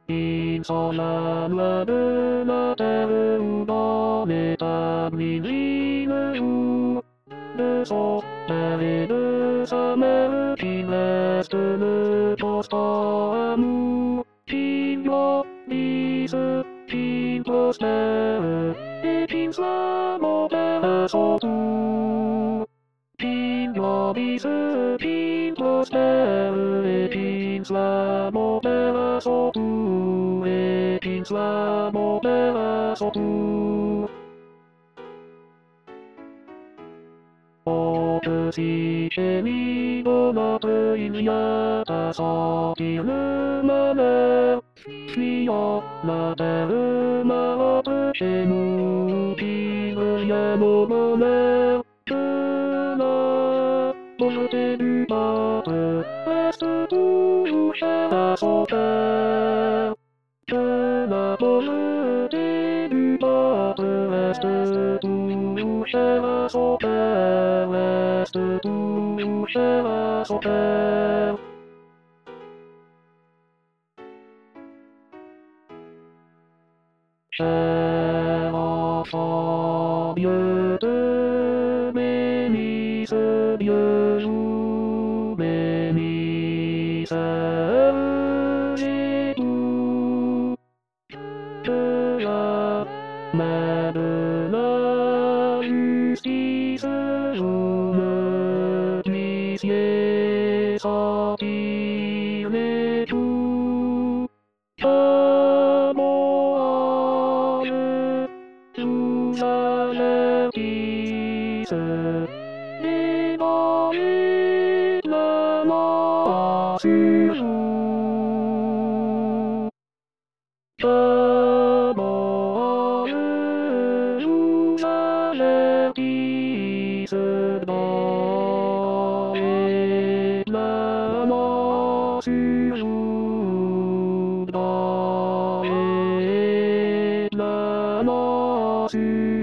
Il sent la loi de la terre où dans l'établi le jour de son père et de sa mère qui reste le constant amour, qui grandisse, qui prospère, et qui soit mon père à son tour. Qui grandisse, qui prospère, et qui soit mon père à son tour, et qui soit mon père à son tour. Oh, que si chez lui, dans notre il y a à sentir le malheur, fuyant la terre morte chez nous, qui revient au bonheur, que la beauté du peuple reste toujours chère à son cœur. Que la beauté du peuple reste toujours chère à son cœur, reste toujours chère à son cœur. Cher enfant, Dieu te bénisse, Dieu vous bénisse, et tout. Que la main de la justice vous ne puissiez sentir les coups. Que mon ange vous avertisse et dans sur vous. Que mon ange vous avertisse dans l'éclatement sur vous, dans l'éclatement sur